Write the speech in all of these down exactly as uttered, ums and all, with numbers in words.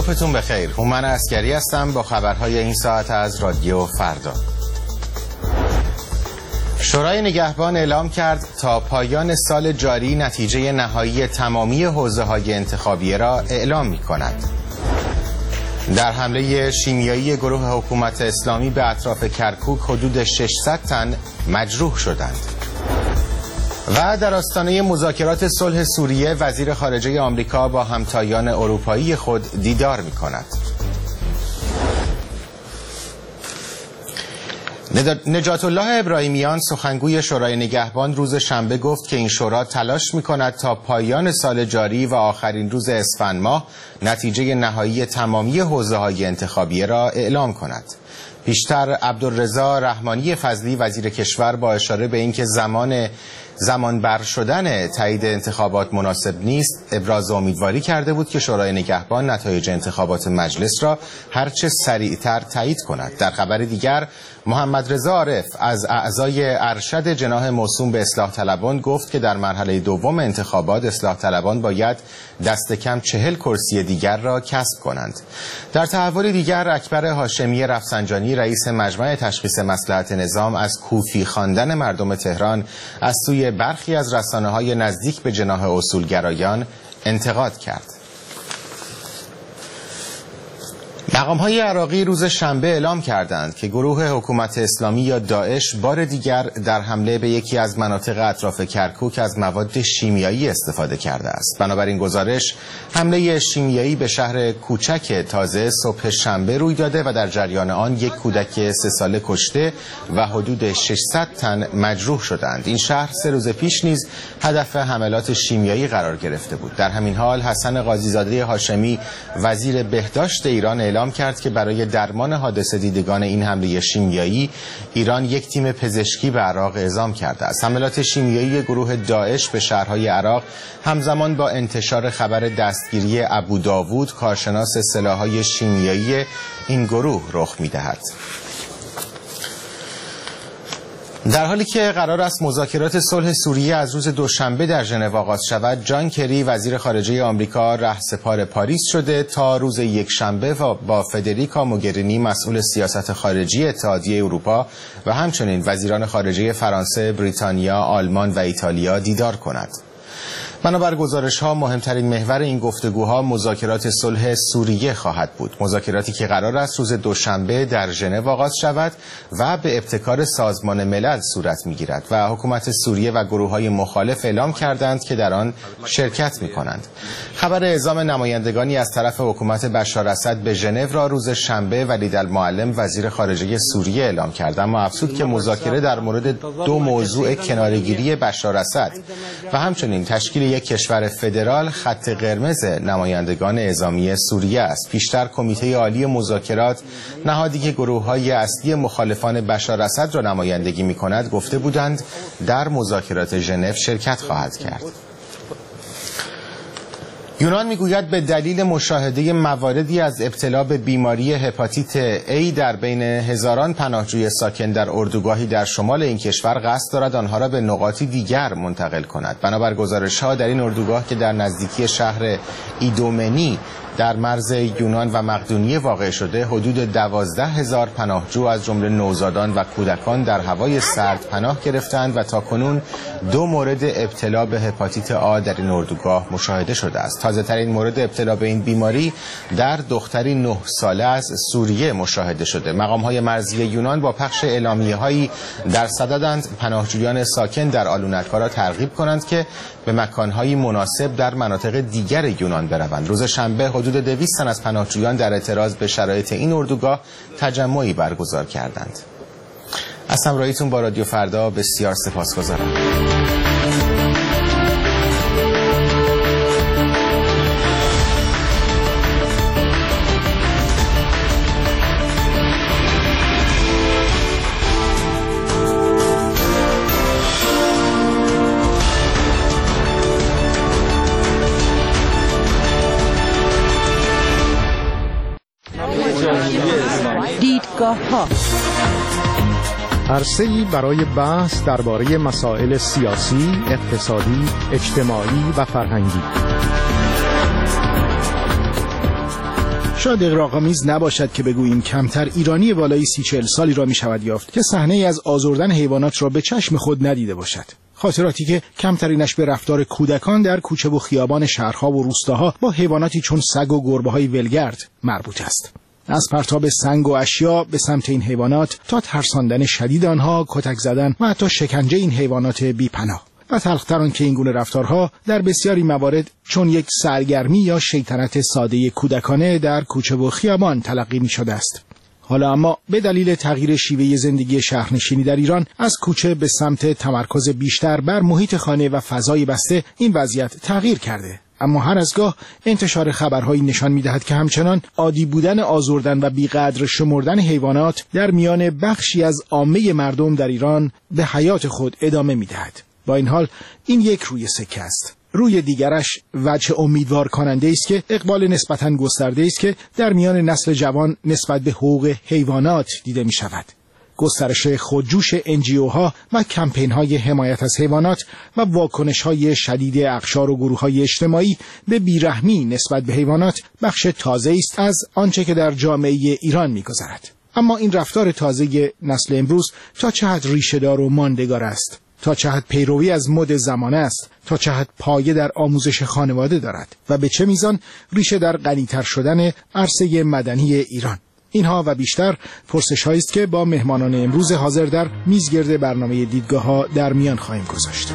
صبحتون بخیر. هومن عسکری هستم با خبرهای این ساعت از رادیو فردا. شورای نگهبان اعلام کرد تا پایان سال جاری نتیجه نهایی تمامی حوزه‌های انتخابیه را اعلام می‌کند. در حمله شیمیایی گروه حکومت اسلامی به اطراف کرکوک حدود ششصد تن مجروح شدند. و در آستانه مذاکرات صلح سوریه وزیر خارجه آمریکا با همتایان اروپایی خود دیدار می‌کند. نجات الله ابراهیمیان سخنگوی شورای نگهبان روز شنبه گفت که این شورا تلاش می‌کند تا پایان سال جاری و آخرین روز اسفند ماه نتیجه نهایی تمامی حوزه‌های انتخابیه را اعلام کند. پیشتر عبدالرضا رحمانی فضلی وزیر کشور با اشاره به اینکه زمان زمان بر شدن تایید انتخابات مناسب نیست ابراز امیدواری کرده بود که شورای نگهبان نتایج انتخابات مجلس را هرچه سریعتر تایید کند. در خبر دیگر محمد رضا عارف از اعضای ارشد جناح موسوم به اصلاح طلبان گفت که در مرحله دوم انتخابات اصلاح طلبان باید دست کم چهل کرسی دیگر را کسب کنند. در تحول دیگر اکبر هاشمی رفسنجانی رئیس مجمع تشخیص مصلحت نظام از کوفی خواندن مردم تهران از سوی برخی از رسانه‌های نزدیک به جناح اصولگرایان انتقاد کرد. مقام‌های عراقی روز شنبه اعلام کردند که گروه حکومت اسلامی یا داعش بار دیگر در حمله به یکی از مناطق اطراف کرکوک از مواد شیمیایی استفاده کرده است. بنابراین گزارش حمله شیمیایی به شهر کوچک تازه صبح شنبه روی داده و در جریان آن یک کودک سه ساله کشته و حدود ششصد تن مجروح شدند. این شهر سه روز پیش نیز هدف حملات شیمیایی قرار گرفته بود. در همین حال حسن قاضی‌زاده هاشمی وزیر بهداشت ایران اعلام کرد که برای درمان حادثه دیدگان این حمله شیمیایی ایران یک تیم پزشکی به عراق اعزام کرده است. حملات شیمیایی گروه داعش به شهرهای عراق همزمان با انتشار خبر دستگیری ابوداوود کارشناس سلاح‌های شیمیایی این گروه رخ می‌دهد. در حالی که قرار است مذاکرات صلح سوریه از روز دوشنبه در ژنو آغاز شود، جان کری وزیر خارجه آمریکا رهسپار پاریس شده تا روز یکشنبه و با فدریکا موگرینی مسئول سیاست خارجی اتحادیه اروپا و همچنین وزیران خارجه فرانسه، بریتانیا، آلمان و ایتالیا دیدار کند. بنابر گزارش‌ها مهمترین محور این گفتگوها مذاکرات صلح سوریه خواهد بود. مذاکراتی که قرار است روز دوشنبه در ژنو آغاز شود و به ابتکار سازمان ملل صورت می‌گیرد و حکومت سوریه و گروه‌های مخالف اعلام کردند که در آن شرکت می‌کنند. خبر اعزام نمایندگانی از طرف حکومت بشار اسد به ژنو را روز شنبه ولیدالمعلم وزیر خارجه سوریه اعلام کرد، اما افزود که مذاکره در مورد دو موضوع کناره‌گیری بشار اسد و همچنین تشکیل یک کشور فدرال خط قرمز نمایندگان اعزامی سوریه است. پیشتر کمیته عالی مذاکرات، نهادی که گروه‌های اصلی مخالفان بشار اسد را نمایندگی می‌کند، گفته بودند در مذاکرات ژنو شرکت خواهد کرد. یونان میگوید به دلیل مشاهده مواردی از ابتلا به بیماری هپاتیت A در بین هزاران پناهجوی ساکن در اردوگاهی در شمال این کشور قصد دارد آنها را به نقاطی دیگر منتقل کند. بنابر گزارش‌ها در این اردوگاه که در نزدیکی شهر ایدومنی در مرز یونان و مقدونیه واقع شده، حدود دوازده هزار پناهجو از جمله نوزادان و کودکان در هوای سرد پناه گرفتند و تاکنون دو مورد ابتلا به هپاتیت آ در این اردوگاه مشاهده شده است. تازه ترین مورد ابتلا به این بیماری در دختری نه ساله از سوریه مشاهده شده. مقام‌های مرزی یونان با پخش اعلامیه‌هایی در صددند پناهجویان ساکن در آلونک‌ها را ترغیب کنند که به مکان‌های مناسب در مناطق دیگر یونان بروند. روز شنبه حدود دویست تن از پناهجویان در اعتراض به شرایط این اردوگاه تجمعی برگزار کردند. از همراهیتون با رادیو فردا بسیار سپاسگزارم. دیدگاه‌ها عرصه‌ای برای بحث درباره مسائل سیاسی، اقتصادی، اجتماعی و فرهنگی. شاید اغراق‌آمیز نباشد که بگوییم کمتر ایرانی بالای سی چهل سالی را می شود یافت که صحنه‌ای از آزردن حیوانات را به چشم خود ندیده باشد. خاطراتی که کمترینش به رفتار کودکان در کوچه و خیابان شهرها و روستاها با حیواناتی چون سگ و گربه‌های ولگرد مربوط است. از پرتاب سنگ و اشیا به سمت این حیوانات تا ترساندن شدید آنها، کتک زدن و حتی شکنجه این حیوانات بی‌پناه. و تلختر آن که این گونه رفتارها در بسیاری موارد چون یک سرگرمی یا شیطنت ساده کودکانه در کوچه و خیابان تلقی می شده است. حالا اما به دلیل تغییر شیوه زندگی شهرنشینی در ایران از کوچه به سمت تمرکز بیشتر بر محیط خانه و فضای بسته این وضعیت تغییر کرده. اما هر از گاه انتشار خبرهایی نشان می‌دهد که همچنان عادی بودن آزردن و بیقدر شمردن حیوانات در میان بخشی از عامه مردم در ایران به حیات خود ادامه می‌دهد. با این حال این یک روی سکه است. روی دیگرش وجه امیدوار کننده است که اقبال نسبتاً گسترده است که در میان نسل جوان نسبت به حقوق حیوانات دیده می‌شود. گسترش خودجوش انجیوها و کمپین‌های حمایت از حیوانات و واکنش‌های شدید اقشار و گروه‌های اجتماعی به بیرحمی نسبت به حیوانات بخش تازه‌ای است از آنچه که در جامعه ایران می‌گذرد. اما این رفتار تازه نسل امروز تا چه حد ریشه‌دار و ماندگار است؟ تا چه حد پیروی از مد زمانه است؟ تا چه حد پایه در آموزش خانواده دارد؟ و به چه میزان ریشه در غنی‌تر شدن عرصه مدنی ایران؟ اینها و بیشتر پرسش‌هایی است که با مهمانان امروز حاضر در میزگرد برنامه دیدگاه‌ها در میان خواهیم گذاشت.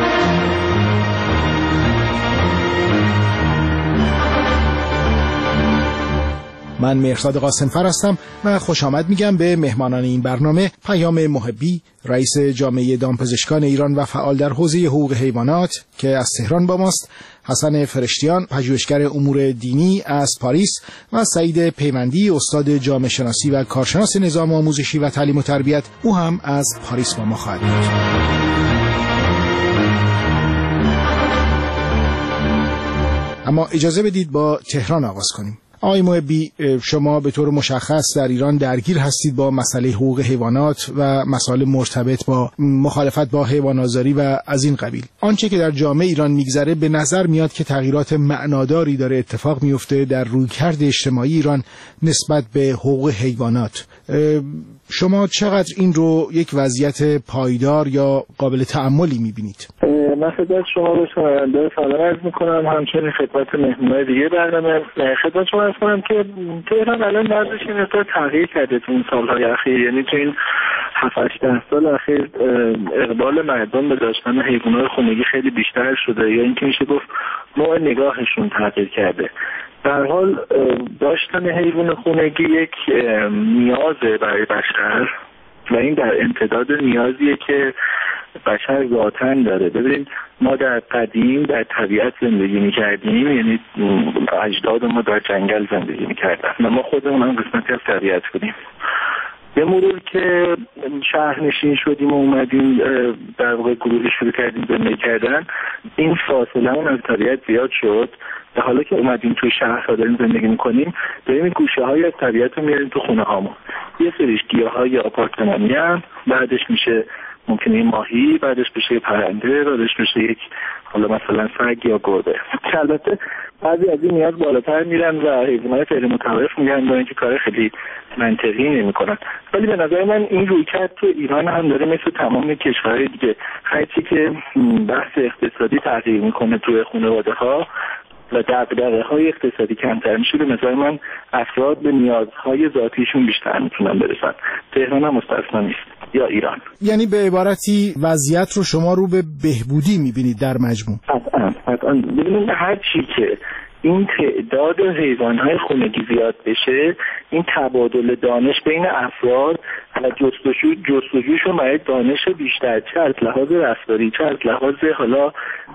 من مهرزاد قاسمفر هستم و خوش آمد میگم به مهمانان این برنامه: پیام محبی، رئیس جامعه دامپزشکان ایران و فعال در حوزه حقوق حیوانات که از تهران با ماست، حسن فرشتیان، پژوهشگر امور دینی از پاریس، و سعید پیوندی، استاد جامعه شناسی و کارشناس نظام آموزشی و تعلیم و تربیت، او هم از پاریس با ما خواهد بود. اما اجازه بدید با تهران آغاز کنیم. آقای محبی، شما به طور مشخص در ایران درگیر هستید با مسئله حقوق حیوانات و مسائل مرتبط با مخالفت با حیوان‌آزاری و از این قبیل. آنچه که در جامعه ایران میگذره به نظر میاد که تغییرات معناداری داره اتفاق میفته در رویکرد اجتماعی ایران نسبت به حقوق حیوانات. شما چقدر این رو یک وضعیت پایدار یا قابل تأملی میبینید؟ من خدمت شما به شنونده سلام عرض میکنم، همچنین خدمت مهمونای دیگه برنامه. خدمت شما عرض کنم که تهران الان وضعش این مقدار تغییر کرده تو این سالهای اخیر، یعنی تو این هفت هشت سال اخیر اقبال مردم به داشتن حیوانات خونگی خیلی بیشتر شده، یا اینکه میشه گفت نوع نگاهشون تغییر کرده. در حال داشتن حیوان خونگی یک نیازه برای بشر و این در امتداد نیازیه که بشر ذاتاً داره. ببینید ما در قدیم در طبیعت زندگی می‌کردیم، یعنی اجداد ما در جنگل زندگی می‌کردن و ما خودمون هم قسمتی از طبیعت بودیم. به مرور که شهرنشین شدیم و اومدیم در واقع گروهی شروع کردیم زندگی کردن، این فاصله اون از طبیعت زیاد شد. در حالی که اومدیم توی شهرها داریم زندگی میکنیم، داریم این گوشه های از طبیعت رو میاریم تو خونه هامون. یه سریش گیاهای آپارتمانی هم، بعدش میشه ممکنه یه ماهی، بعدش بشه یه پرنده، بعدش بشه یک حالا مثلا سگ یا گربه. البته بعضی از این نیاز بالاتر میرن و حیوانات غیر متوقف میگن دارن که کار خیلی منطقی نمیکنن. ولی به نظر من این رویکرد تو ایران هم داره مثل تمام کشورهای دیگه، هرچی که بحث اقتصادی تغییر میکنه توی خانواده ها و دغدغه‌های اقتصادی کمتر میشه، به نظر من افراد به نیازهای ذاتیشون بیشتر میتونن برسن. تهران هم مستثنا نیست، یا ایران. یعنی به عبارتی وضعیت رو شما رو به بهبودی میبینید در مجموع؟ قطعاً قطعاً. ببینید هر چی که این تعداد حیوانات خونگی زیاد بشه، این تبادل دانش بین افراد و جستجو جستجوشون برای دانش بیشتر، چه از لحاظ رفتاری چه از لحاظ حالا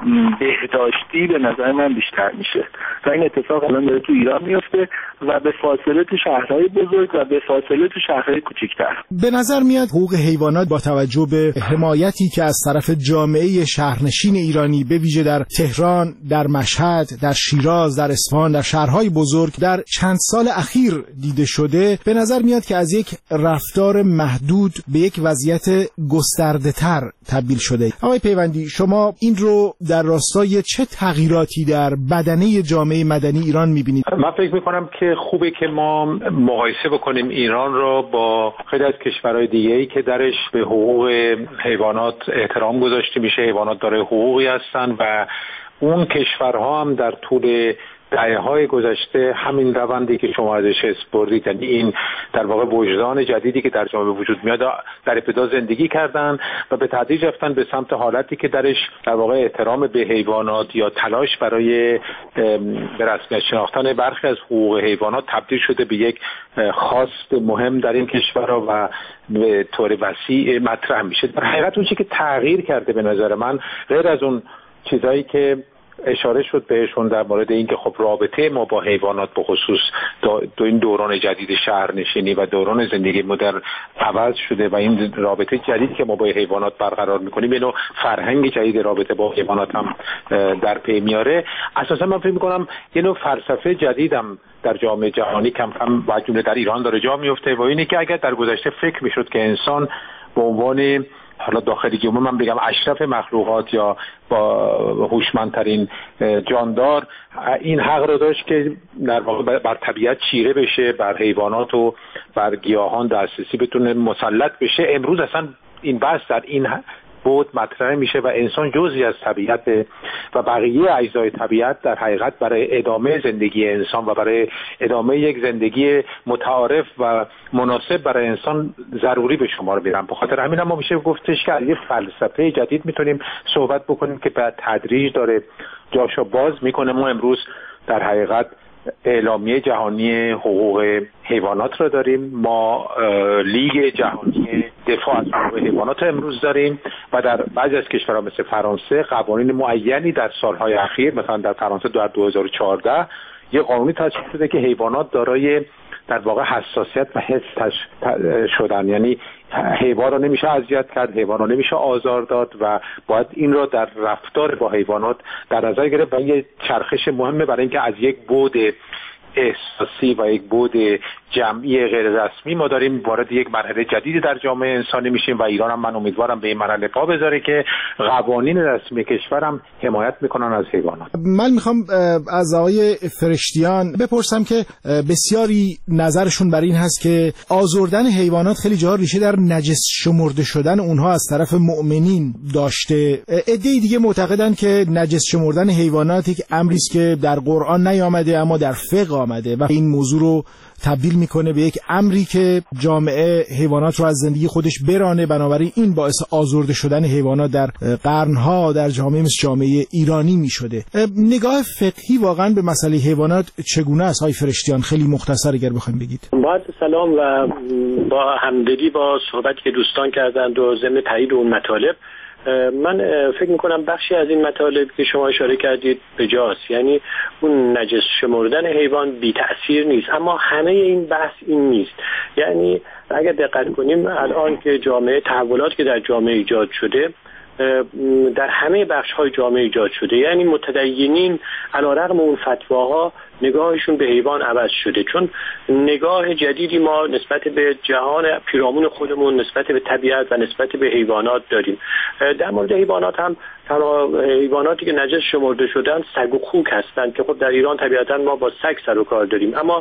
بهداشتی، به نظر من بیشتر میشه و این اتفاق الان داره تو ایران میفته و به فاصله تو شهرهای بزرگ و به فاصله تو شهرهای کوچکتر. به نظر میاد حقوق حیوانات با توجه به حمایتی که از طرف جامعه شهرنشین ایرانی به ویژه در تهران، در مشهد، در شیراز، در اصفهان، در شهرهای بزرگ در چند سال اخیر دیده شده، به نظر میاد که از یک رفتار محدود به یک وضعیت گسترده تر تبدیل شده. آقای پیوندی، شما این رو در راستای چه تغییراتی در بدنه جامعه مدنی ایران میبینید؟ من فکر میکنم که خوبه که ما مقایسه بکنیم ایران را با خیلی از کشورهای دیگه‌ای که درش به حقوق حیوانات احترام گذاشته میشه. حیوانات داره حقوقی هستن و اون کشورها هم در طول دهه‌های گذشته همین روندی که شما ازش حس بردید، یعنی این در واقع وجدان جدیدی که در جامعه وجود میاد، در ابتدا زندگی کردن و به تدریج رفتن به سمت حالتی که درش در واقع احترام به حیوانات یا تلاش برای به رسمیت شناختن برخی از حقوق حیوانات تبدیل شده به یک خواست مهم در این کشورها و به طور وسیع مطرح میشه. در حقیقت اون چیزی که تغییر کرده به نظر من، غیر از اون چیزایی که اشاره شد بهشون در مورد اینکه خب رابطه ما با حیوانات به خصوص دو این دوران جدید شهرنشینی و دوران زندگی مدرن عوض شده و این رابطه جدیدی که ما با حیوانات برقرار میکنیم یه نوع فرهنگ جدید رابطه با حیوانات هم در پی میاره. اساسا من فکر میکنم یه نوع فلسفه جدیدم در جامعه جهانی کم کم و جمله در ایران داره جا میفته و اینه که اگر در گذشته فکر میشد که انسان به عنوان حالا داخلی که من بگم اشرف مخلوقات یا با هوشمندترین جاندار این حق رو داشت که در واقع بر طبیعت چیره بشه، بر حیوانات و بر گیاهان دسترسی بتونه مسلط بشه، امروز اصلا این بحث در این بود مطرح میشه و انسان جزئی از طبیعت و بقیه اجزای طبیعت در حقیقت برای ادامه زندگی انسان و برای ادامه یک زندگی متعارف و مناسب برای انسان ضروری به شمار میرن. به خاطر همین هم ما میشه گفتش که یه فلسفه جدید میتونیم صحبت بکنیم که به تدریج داره جاشو باز میکنه. ما امروز در حقیقت اعلامیه جهانی حقوق حیوانات رو داریم، ما لیگ جهانی دفاع از حقوق حیوانات رو امروز داریم و در بعضی از کشورها مثل فرانسه قوانین معینی در سالهای اخیر، مثلا در فرانسه در دو هزار و چهارده یه قانونی تصویب شده که حیوانات دارای در واقع حساسیت و حس شدن، یعنی حیوان رو نمیشه اذیت کرد، حیوان رو نمیشه آزار داد و باید این رو در رفتار با حیوانات در نظر گرفت و یه چرخش مهمه برای اینکه از یک بعد احساسی و یک بعد جمعی غیر رسمی ما داریم وارد یک مرحله جدیدی در جامعه انسانی میشیم و ایران هم من امیدوارم به این مرحله پا بذاره که قوانین رسمی کشورم حمایت میکنن از حیوانات. من میخوام از آقای فرشتیان بپرسم که بسیاری نظرشون بر این هست که آزردن حیوانات خیلی جاها ریشه در نجس شمرده شدن اونها از طرف مؤمنین داشته. عده‌ای دیگه معتقدن که نجس شمردن حیوانات یک امری است که در قرآن نیامده اما در فقه آمده و این موضوع رو تبدیل میکنه به یک امری که جامعه حیوانات رو از زندگی خودش برانه. بنابراین این باعث آزرده شدن حیوانات در قرنها در جامعه مثل جامعه ایرانی میشده. نگاه فقهی واقعا به مسئله حیوانات چگونه است های فرشتیان؟ خیلی مختصر اگر بخوایم بگید. با سلام و با همدلی با صحبتی که دوستان کردند و ضمن تایید اون مطالب، من فکر میکنم بخشی از این مطالب که شما اشاره کردید بجاست، یعنی اون نجس شمردن حیوان بی تأثیر نیست، اما همه این بحث این نیست. یعنی اگر دقت کنیم الان که جامعه تحولات که در جامعه ایجاد شده در همه بخش‌های جامعه ایجاد شده، یعنی متدینین علیرغم اون فتواها نگاهشون به حیوان عوض شده، چون نگاه جدیدی ما نسبت به جهان پیرامون خودمون، نسبت به طبیعت و نسبت به حیوانات داریم. در مورد حیوانات هم تنها حیواناتی که نجس شمرده شدن سگ و خوک هستند که خب در ایران طبیعتا ما با سگ سر و کار داریم، اما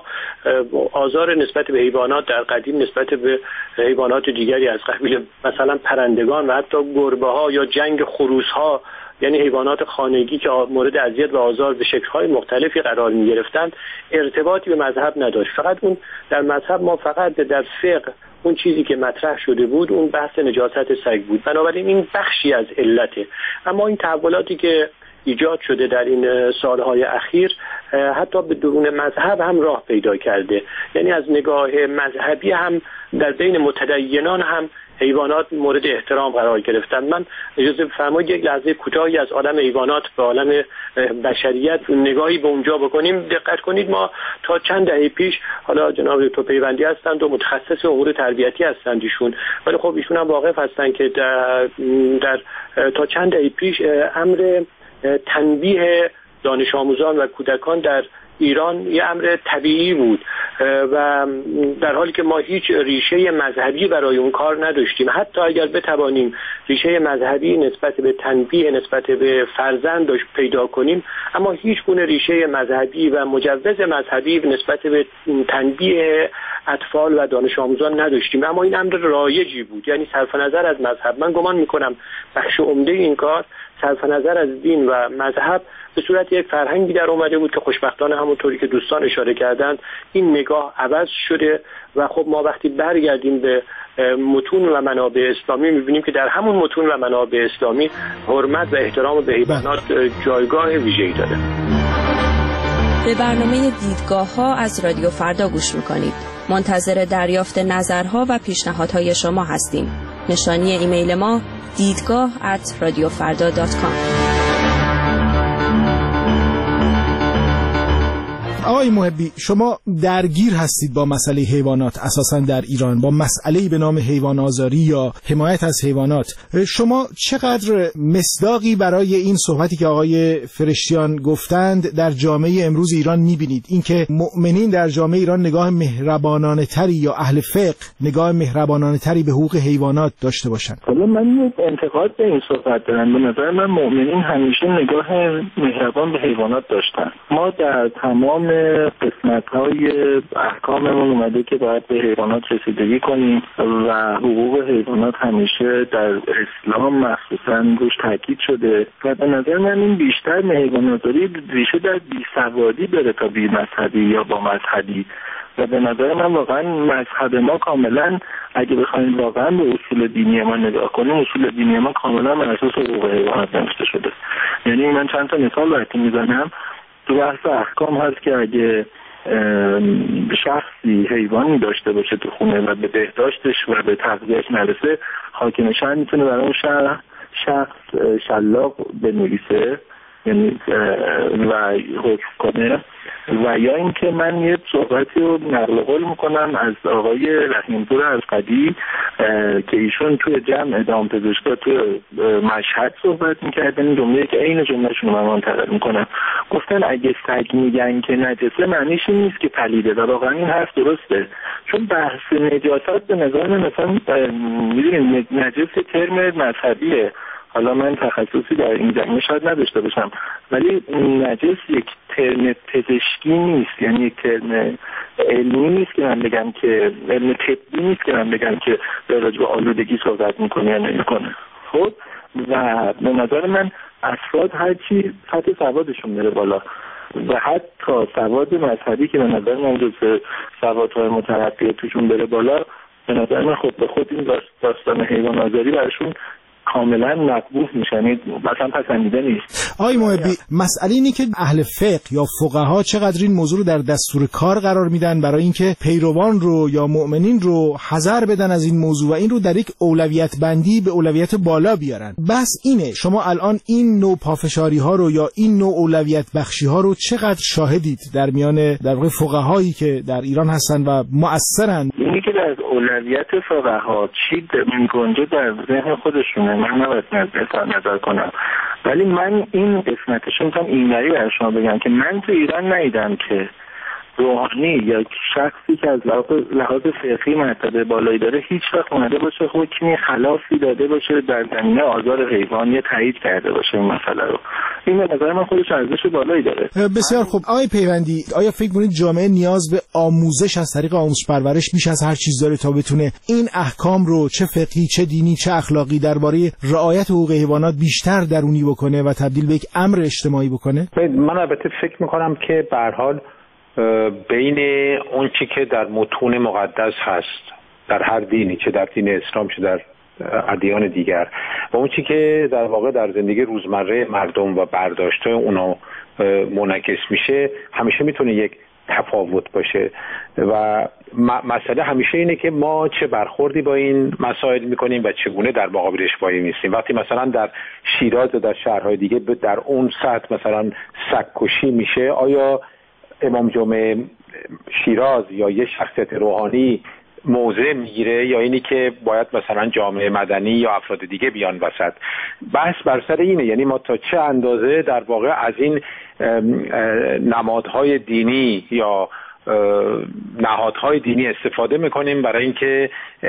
آزار نسبت به حیوانات در قدیم نسبت به حیوانات دیگری از قبیل مثلا پرندگان و حتی گربه‌ها یا جنگ خروس‌ها، یعنی حیوانات خانگی که مورد اذیت و آزار به شکل‌های مختلفی قرار می‌گرفتند، ارتباطی به مذهب نداشت. فقط اون در مذهب ما فقط در فقه اون چیزی که مطرح شده بود اون بحث نجاست سگ بود. بنابراین این بخشی از علته. اما این تحولاتی که ایجاد شده در این سالهای اخیر حتی به درون مذهب هم راه پیدا کرده، یعنی از نگاه مذهبی هم در بین متدینان هم حیوانات مورد احترام قرار گرفتن. من اجازه بفرمایید یک لحظه کوتاهی از عالم حیوانات به عالم بشریت نگاهی به اونجا بکنیم. دقت کنید ما تا چند دهه پیش، حالا جناب دکتر پیوندی هستند و متخصص امور تربیتی هستند ایشون، ولی خب ایشون هم واقف هستند که در, در تا چند دهه پیش امر تنبیه دانش آموزان و کودکان در ایران یه امر طبیعی بود و در حالی که ما هیچ ریشه مذهبی برای اون کار نداشتیم. حتی اگر بتوانیم ریشه مذهبی نسبت به تنبیه نسبت به فرزند داشت پیدا کنیم، اما هیچ گونه ریشه مذهبی و مجوز مذهبی نسبت به تنبیه اطفال و دانش آموزان نداشتیم. اما این امر رایجی بود، یعنی صرف نظر از مذهب. من گمان میکنم بخش عمده این کار صرف نظر از دین و مذهب به صورت یک فرهنگی در اومده بود که خوشبختانه همونطوری که دوستان اشاره کردند این نگاه عوض شده و خب ما وقتی برگردیم به متون و منابع اسلامی میبینیم که در همون متون و منابع اسلامی حرمت و احترام به حیوانات جایگاه ویژه‌ای داره. به برنامه دیدگاه ها از رادیو فردا گوش میکنید. منتظر دریافت نظرها و پیشنهادهای شما هستیم. نشانی ایمیل ما دیدگاه ات رادیو فردا دات کام. آقای محبی، شما درگیر هستید با مسئله حیوانات اساساً در ایران، با مسئله‌ای به نام حیوان آزاری یا حمایت از حیوانات. شما چقدر مصداقی برای این صحبتی که آقای فرشتیان گفتند در جامعه امروز ایران می‌بینید؟ اینکه مؤمنین در جامعه ایران نگاه مهربانانه تری یا اهل فقه نگاه مهربانانه تری به حقوق حیوانات داشته باشند. حالا من انتقاد به این صحبت دارم. به نظر من مؤمنین همیشه نگاه مهربان به حیوانات داشتن. ما در تمام قسمت‌های احکاممون اومده که باید به حیوانات رسیدگی کنیم و حقوق حیوانات همیشه در اسلام مخصوصاً روش تاکید شده و به نظر من این بیشتر حیوانات‌آزاری ریشه در بی‌سوادی داره تا بی مذهبی یا با مذهبی. و به نظر من واقعا مذهب ما کاملا اگه بخوایم واقعا به اصول دینی ما نگاه کنیم، اصول دینی ما کاملا بر اساس حقوق حیوانات نوشته شده. یعنی من چند تا مثال براتون میزنم. تو بحث احکام هست که اگه شخصی حیوانی داشته باشه تو خونه و به بهداشتش و به تغذیه‌اش نرسه، حاکم شهر میتونه برای اون شخص شخص شلاق بنویسه یعنی و حکم کنه. و یا اینکه من یه صحبتی رو نقل قول میکنم از آقای رحیم‌پور القدی که ایشون توی جمع دامپزشکا توی مشهد صحبت میکردن. این جمله که عین جملهشون رو من منتقل میکنم، گفتن اگه سگ میگن که نجسه معنیش این نیست که پلیده و واقعا این حرف درسته، چون بحث نجاست به نظر من مثلا میدونید نجس ترم مذهبیه. حالا من تخصصی در این زمینه شاید نداشته باشم، ولی نجس یک ترم پزشکی نیست، یعنی یک ترم علمی نیست که من بگم که علم طبی نیست که من بگم که در راجع به آلودگی صحبت میکنه یا نمیکنه. خب و به نظر من افراد هرچی سطح سوادشون میره بالا و حتی سواد مذهبی که به نظر من جزء سوادهای مترقی توشون بره بالا، به نظر من خود به خود این داستان حیوان آزاری براشون کاملا مقبول میشن، مثلا پسندیده نیست. آقای محبی، مسئله اینه که اهل فقه یا فقها چقدر این موضوع رو در دستور کار قرار میدن برای اینکه پیروان رو یا مؤمنین رو حذر بدن از این موضوع و این رو در یک اولویت بندی به اولویت بالا بیارن. بس اینه، شما الان این نوع پافشاری ها رو یا این نوع اولویت بخشی ها رو چقدر شاهدید در میان در واقع فقهایی که در ایران هستن و مؤثرن؟ اینی که در اولویت فقها چی میگنجه در ذهن خودشونه من نباید نظر کنم، ولی من این قسمتشون میتونم اینوری برای شما بگم که من تو ایران ندیدم که روحانی یا شخصی که از لحاظ فقهی مرتبه بالایی داره هیچ وقت اومده باشه حکمی خلافی داده باشه در زمینه آزار حیوان یا تایید کرده باشه این مسئله رو. این به نظر من خودش ارزش بالایی داره. بسیار خوب. آقای پیوندی، آیا فکر می‌کنید جامعه نیاز به آموزش از طریق آموزش پرورش بیش از هر چیز داره تا بتونه این احکام رو چه فقهی چه دینی چه اخلاقی درباره رعایت حقوق حیوانات بیشتر درونی بکنه و تبدیل به یک امر اجتماعی بکنه؟ من البته فکر می‌کنم که به هر حال بین اون چی که در متون مقدس هست در هر دینی، چه در دین اسلام چه در ادیان دیگر، و اون چی که در واقع در زندگی روزمره مردم و برداشته اونا منعکس میشه، همیشه میتونه یک تفاوت باشه و مسئله همیشه اینه که ما چه برخوردی با این مسائل میکنیم و چگونه در مقابلش وای میستیم. وقتی مثلا در شیراز و در شهرهای دیگه در اون سطح مثلا سگ‌کشی میشه، آیا امام جمعه شیراز یا یه شخصیت روحانی موضع میگیره یا اینی که باید مثلا جامعه مدنی یا افراد دیگه بیان وسط. بحث بر سر اینه، یعنی ما تا چه اندازه در واقع از این نمادهای دینی یا نهادهای دینی استفاده میکنیم برای اینکه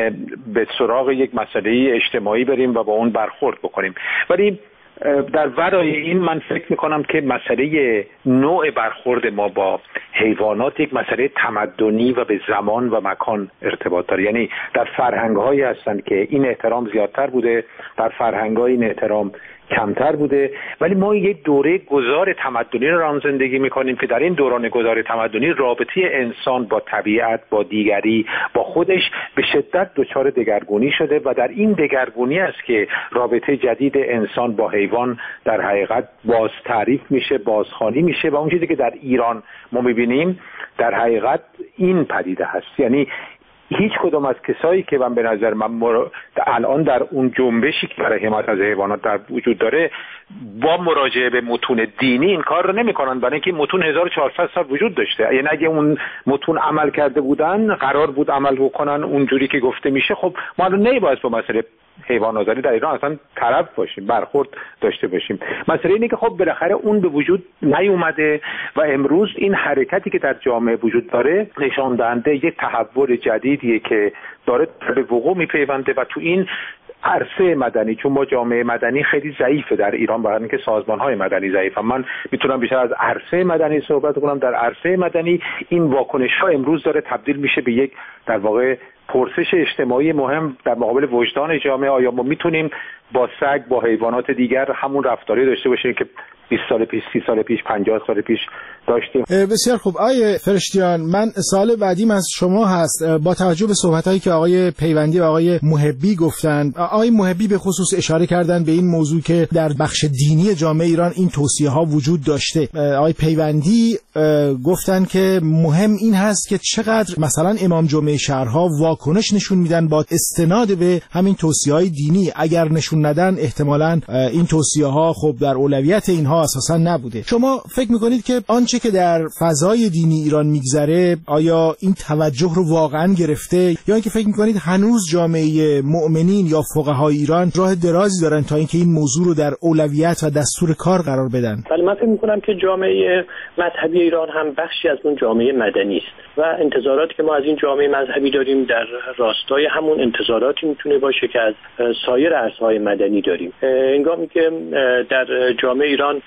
به سراغ یک مسئله اجتماعی بریم و با اون برخورد بکنیم. ولی در ورای این من فکر میکنم که مسئله نوع برخورد ما با حیوانات یک مسئله تمدنی و به زمان و مکان ارتباط داره. یعنی در فرهنگ‌هایی هستند که این احترام زیادتر بوده، در فرهنگ‌های این احترام کمتر بوده، ولی ما یک دوره گذار تمدنی رو ران زندگی میکنیم که در این دوران گذار تمدنی رابطه انسان با طبیعت، با دیگری، با خودش به شدت دچار دگرگونی شده و در این دگرگونی است که رابطه جدید انسان با حیوان در حقیقت باز تعریف میشه، بازخوانی میشه و اون چیزی که در ایران ما میبینیم در حقیقت این پدیده هست. یعنی هیچ کدوم از کسایی که من به نظر من مر... الان در اون جنبشی که برای حمایت از حیوانات در وجود داره با مراجعه به متون دینی این کار رو نمی‌کنن، برای اینکه متون هزار و چهارصد سال وجود داشته. یعنی اگه اون متون عمل کرده بودن، قرار بود عمل بکنن اونجوری که گفته میشه، خب ما الان نمی‌باید با مسئله حیوان آزاری در ایران اصلا طرف باشیم، برخورد داشته باشیم. مسئله اینه که خب بالاخره اون به وجود نیومده و امروز این حرکتی که در جامعه وجود داره نشان دهنده یک تحول جدیدیه که داره به وقوع میپیونده و تو این عرصه مدنی، چون ما جامعه مدنی خیلی ضعیفه در ایران، برای اینکه سازمان‌های مدنی ضعیفن، من میتونم بیشتر از عرصه مدنی صحبت کنم. در عرصه مدنی این واکنش‌ها امروز داره تبدیل میشه به یک در واقع پرسش اجتماعی مهم در مقابل وجدان جامعه. آیا ما میتونیم با سگ، با حیوانات دیگر همون رفتاری داشته باشیم که بیست سال پیش، سی سال پیش، پنجاه سال پیش داشتیم؟ بسیار خوب. آقای فرشتیان، من سوال بعدیم از شما هست. با توجه به صحبتایی که آقای پیوندی و آقای محبی گفتن، آقای محبی به خصوص اشاره کردن به این موضوع که در بخش دینی جامعه ایران این توصیه ها وجود داشته. آقای پیوندی گفتن که مهم این هست که چقدر مثلا امام جمعه شهرها واکنش نشون میدن با استناد به همین توصیه های دینی. اگر نشون ندن احتمالاً این توصیه ها خب در اولویت اینها اساسا نبوده. شما فکر میکنید که آنچه که در فضای دینی ایران میگذره آیا این توجه رو واقعا گرفته، یا اینکه فکر میکنید هنوز جامعه مؤمنین یا فقهای ایران راه درازی دارن تا اینکه این موضوع رو در اولویت و دستور کار قرار بدن؟ ولی من فکر میکنم که جامعه مذهبی ایران هم بخشی از اون جامعه مدنی است و انتظاراتی که ما از این جامعه مذهبی داریم در راستای همون انتظاراتی میتونه باشه که از سایر عرصه‌های مدنی داریم. هنگامی که در جامعه ایران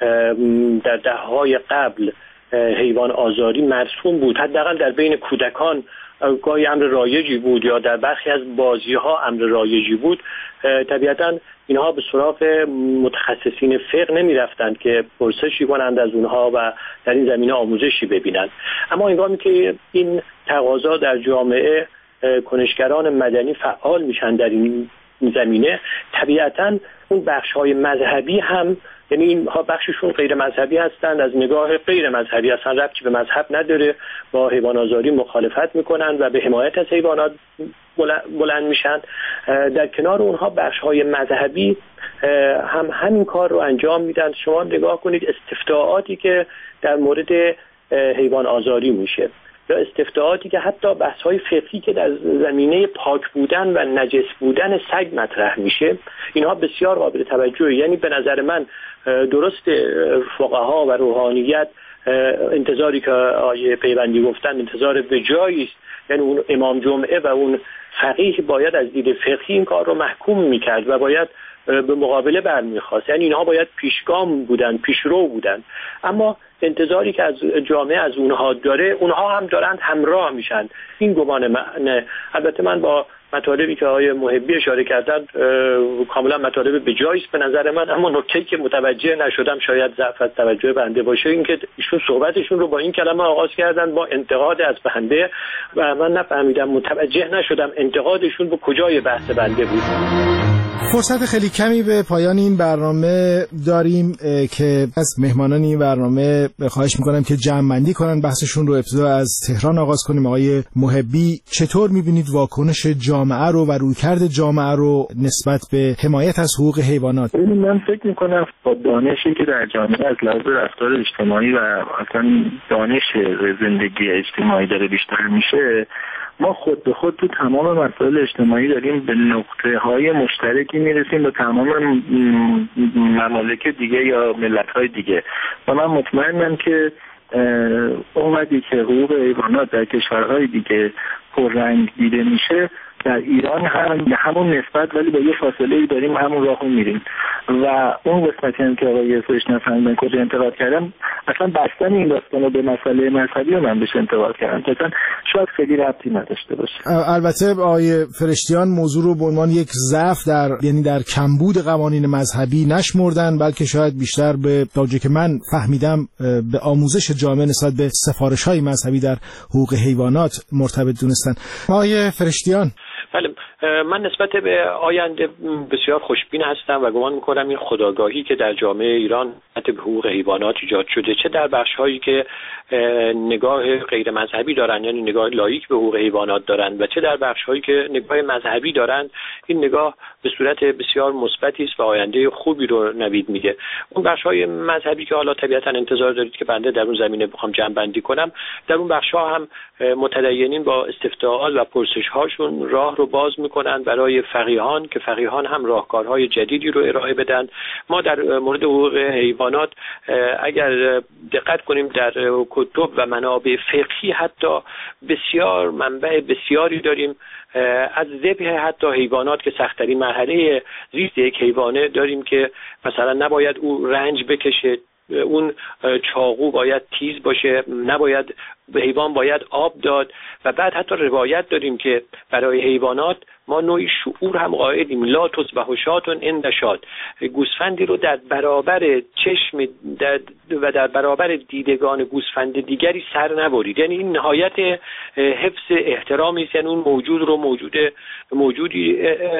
در دهه‌های قبل حیوان آزاری مرسوم بود، حداقل در بین کودکان گاهی امر رایجی بود یا در برخی از بازی‌ها امر رایجی بود، طبیعتاً اینها به سراغ متخصصین فقه نمی رفتند که پرسشی کنند از اونها و در این زمینه آموزشی ببینند. اما هنگامی که این تقاضا در جامعه کنشگران مدنی فعال میشن در این زمینه، طبیعتاً اون بخش‌های مذهبی هم، یعنی اینها بخششون غیر مذهبی هستند، از نگاه غیر مذهبی اصلا ربطی به مذهب نداره، با حیوان آزاری مخالفت میکنن و به حمایت از حیوانات بلند میشن. در کنار اونها بخش‌های مذهبی هم همین کار رو انجام میدن. شما نگاه کنید استفتاءاتی که در مورد حیوان آزاری میشه یا استفتاءاتی که حتی بحث‌های فقهی که در زمینه پاک بودن و نجس بودن سگ مطرح میشه، اینها بسیار قابل توجهه. یعنی به نظر من درست فقها و روحانیت انتظاری که آیه پیوندی گفتن انتظار به جایی است، یعنی اون امام جمعه و اون فقیه باید از دید فقهی این کار رو محکوم میکرد و باید به مقابله برمیخواست، یعنی اینها باید پیشگام بودن، پیشرو بودن. اما انتظاری که از جامعه از اونها داره، اونها هم دارند همراه میشن. این گمان من، البته من با مطالبی که آقای محبی اشاره کردن کاملا مطالب به جایی است به نظر من، اما نکته‌ای که متوجه نشدم، شاید ضعف از توجه بنده باشه، این که ایشون صحبتشون رو با این کلمه آغاز کردن، با انتقاد از بنده، و من نفهمیدم، متوجه نشدم انتقادشون به کجای بحث بنده بود. فرصت خیلی کمی به پایان این برنامه داریم که از مهمانان این برنامه خواهش میکنم که جمع بندی کنن بحثشون رو. ابتدا از تهران آغاز کنیم. آقای محبی، چطور میبینید واکنش جامعه رو و رویکرد جامعه رو نسبت به حمایت از حقوق حیوانات؟ من فکر میکنم با دانشی که در جامعه از لحاظ رفتار اجتماعی و اصلا دانش زندگی اجتماعی داره بیشتر میشه، ما خود به خود تو تمام مسائل اجتماعی داریم به نقطه های مشترکی میرسیم با تمام ممالک دیگه یا ملت های دیگه و من مطمئنم که اومدی که حقوق حیوانات در کشورهای دیگه پررنگ دیده میشه، در ایران هم به همون نسبت ولی با یه فاصله ای داریم همون راهو میریم و اون قسمتی هم که آقای سوش نفهمیدن کجا انتقاد کردم، اصلا بستن این داستان رو به مسئله مذهبی رو من بهش انتقاد کردم که اصلا شاید خیلی ربطی نداشته باشه. البته آقای فرشتیان موضوع رو به عنوان یک ضعف در یعنی در کمبود قوانین مذهبی نشمردن، بلکه شاید بیشتر به تاجی که من فهمیدم به آموزش جامعه نسبت به سفارش‌های مذهبی در حقوق حیوانات مرتبط دونستن. آقای فرشتیان، بله، من نسبت به آینده بسیار خوشبین هستم و گمان میکنم این خودآگاهی که در جامعه ایران به حقوق حیوانات ایجاد شده، چه در بخش‌هایی که نگاه غیر مذهبی دارن یعنی نگاه لاییک به حقوق حیوانات دارن و چه در بخش‌هایی که نگاه مذهبی دارن، این نگاه به صورت بسیار مثبتی است و آینده خوبی رو نوید میده. اون بخش‌های مذهبی که حالا طبیعتاً انتظار دارید که بنده در اون زمینه بخوام جمع‌بندی کنم، در اون بخش‌ها هم متدینین با استفتاءات و پرسش‌هاشون راه رو باز میکنن برای فقیهان که فقیهان هم راهکارهای جدیدی رو ارائه بدن. ما در مورد حقوق حیوانات اگر دقت کنیم در کتب و منابع فقهی حتی بسیار منبع بسیاری داریم، از ذبح حتی حیوانات که سخت‌ترین مرحله زیست یک حیوانه داریم که مثلا نباید او رنج بکشه، اون چاقو باید تیز باشه، نباید به حیوان باید آب داد و بعد حتی روایت داریم که برای حیوانات ما نوعی شعور هم قائلیم، لا تصبح شاة عند شاة، گوسفندی رو در برابر چشم در و در برابر دیدگان گوسفند دیگری سر نبرید. یعنی این نهایت حفظ احترامی است، یعنی اون موجود رو موجود موجودی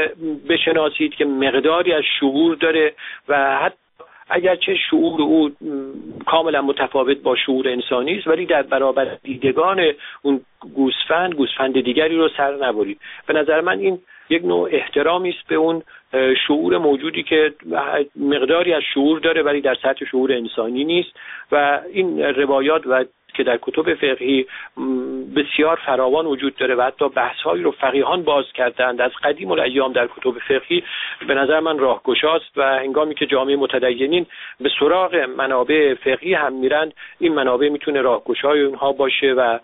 بشناسید که مقداری از شعور داره و حتی اگرچه شعور او کاملا متفاوت با شعور انسانی است ولی در برابر دیدگان اون گوسفند گوسفند دیگری رو سر نبرید. به نظر من این یک نوع احترامی است به اون شعور موجودی که مقداری از شعور داره ولی در سطح شعور انسانی نیست و این روایات و که در کتب فقهی بسیار فراوان وجود داره و حتی بحث‌هایی رو فقیهان باز کردند از قدیم الایام در کتب فقهی، به نظر من راهگشاست و هنگامی که جامعه متدینین به سراغ منابع فقهی هم میرند، این منابع میتونه راهگشای اونها باشه و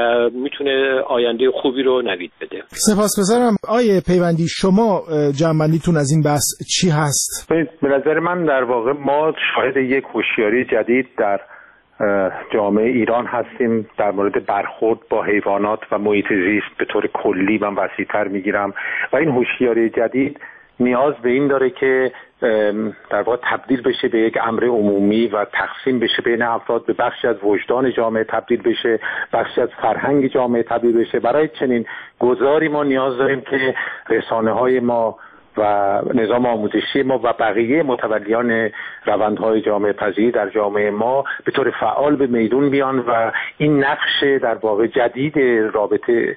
میتونه آینده خوبی رو نوید بده. سپاسگزارم. آیه پیوندی، شما جنبندیتون از این بحث چی هست؟ به نظر من در واقع ما شاهد یک هوشیاری جدید در جامعه ایران هستیم در مورد برخورد با حیوانات و محیط زیست به طور کلی. من وسیع‌تر میگیرم و این هوشیاری جدید نیاز به این داره که در واقع تبدیل بشه به یک امر عمومی و تقسیم بشه بین افراد، به بخشی از وجدان جامعه تبدیل بشه، بخشی از فرهنگ جامعه تبدیل بشه. برای چنین گذاری ما نیاز داریم که رسانه‌های ما و نظام آموزشی ما و بقیه متولیان روندهای جامعه پذیری در جامعه ما به طور فعال به میدون بیان و این نقش در واقع جدید رابطه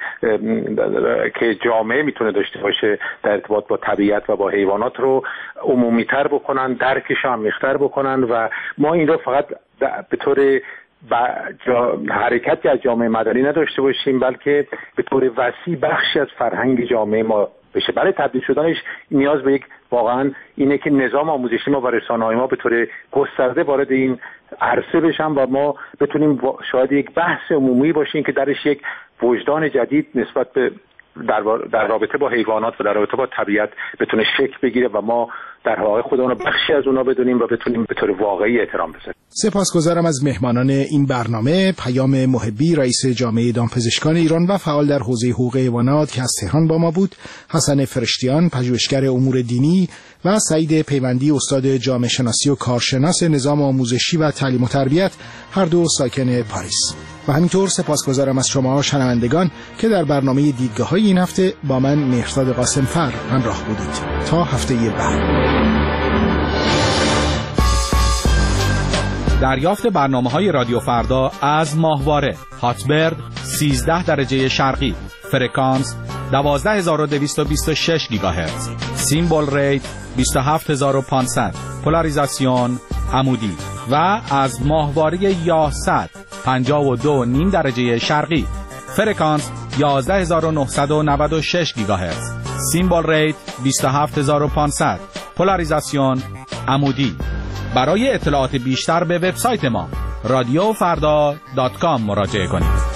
که جامعه میتونه داشته باشه در ارتباط با طبیعت و با حیوانات رو عمومی‌تر بکنن، درکش عمیق‌تر بکنن و ما این رو فقط به طور حرکتی از جامعه مدنی نداشته باشیم بلکه به طور وسیع بخشی از فرهنگ جامعه ما بشه. برای تبدیل شدنش نیاز به یک واقعا اینه که نظام آموزشی ما و رسانه‌های ما به طور گسترده وارد این عرصه بشن و ما بتونیم شاید یک بحث عمومی باشیم که درش یک وجدان جدید نسبت به در, در رابطه با حیوانات و در رابطه با طبیعت بتونه شکل بگیره و ما در واقع خودمون رو بخشی از اونها بدونیم و بتونیم به طور واقعی احترام بذاریم. سپاسگزارم از مهمانان این برنامه. پیام محبی، رئیس جامعه دامپزشکان ایران و فعال در حوزه حقوق حیوانات که از تهران با ما بود، حسن فرشتیان، پژوهشگر امور دینی و سعید پیوندی، استاد جامعه شناسی و کارشناس نظام آموزشی و تعلیم و تربیت، هر دو ساکن پاریس. و همینطور سپاسگزارم از شما شنوندگان که در برنامه دیدگاه‌های این هفته با من مهرزاد قاسمفر همراه بودید. تا هفته بعد. دریافت برنامه‌های رادیو فردا از ماهواره هاتبرد سیزده درجه شرقی، فرکانس دوازده هزار و دویست و بیست و شش گیگاهرتز، سیمبل ریت بیست و هفت هزار و پانصد، پولاریزاسیون عمودی و از ماهواره یاهصد پنجاه و دو و نیم درجه شرقی، فرکانس یازده هزار و نهصد و نود و شش گیگاهرتز. سیمبل ریت بیست و هفت هزار و پانصد. پولاریزاسیون عمودی. برای اطلاعات بیشتر به وبسایت ما رادیو فردا دات کام مراجعه کنید.